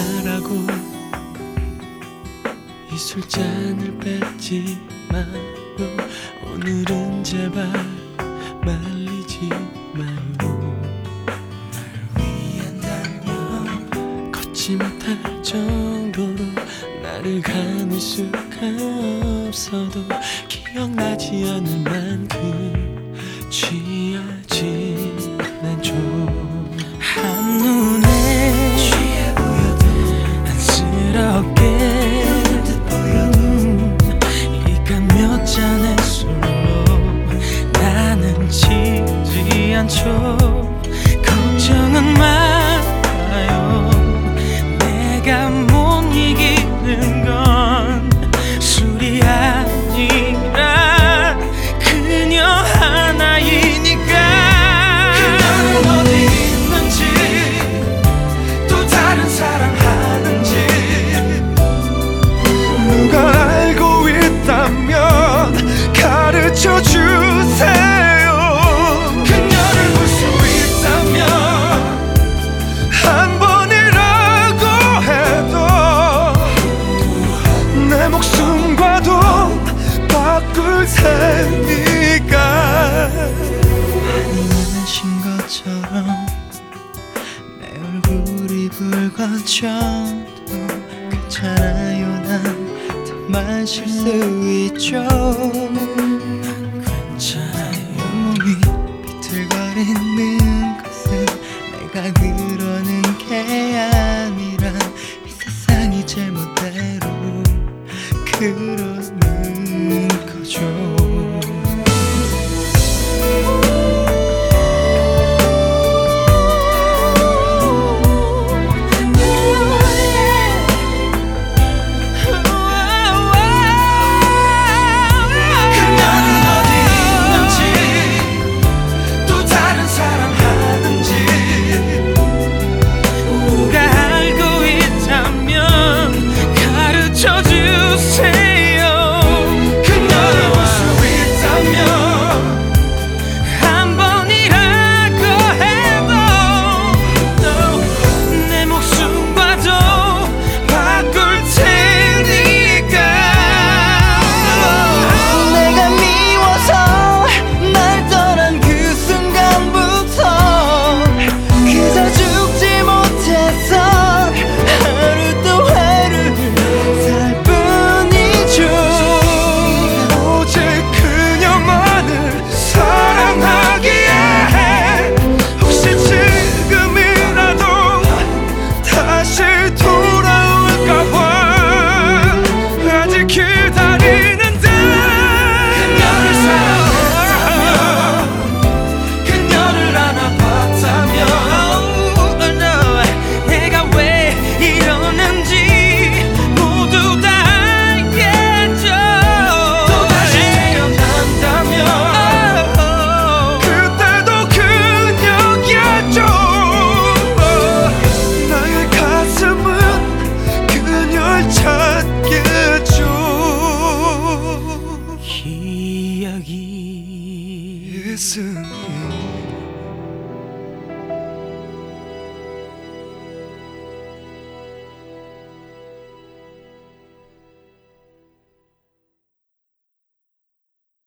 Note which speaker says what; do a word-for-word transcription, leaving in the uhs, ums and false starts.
Speaker 1: 말하고 이 술잔을 뺏지 마요. 오늘은 제발 말리지 마요. 날 위한다면 걷지 못할 정도로 나를 가눌 수가 없어도 기억나지 않을 만큼 취하진 않죠. 한눈에 취해 보여도 안쓰럽게 음, 이가 몇 잔의 술로 나는 지지 않죠. 걱정은 말아요. 내가 못 이기는 건 술이 아니라 그녀 하나이니까. 그녀는 어디 있는지 또 다른 사랑하는지
Speaker 2: 누가 알고 있다면 가르쳐 주세요.
Speaker 1: 그녀를 볼 수 있다면
Speaker 2: 한 번이라고 해도 내 목숨과도 바꿀 테니까.
Speaker 1: 아니신 것처럼 내 얼굴이 붉어져도 괜찮아요. 난 더 마실 수 있죠. 괜찮아요. 몸이 비틀거리는 것은 내가 그러는 게 아니라 이 세상이 제멋대로 그러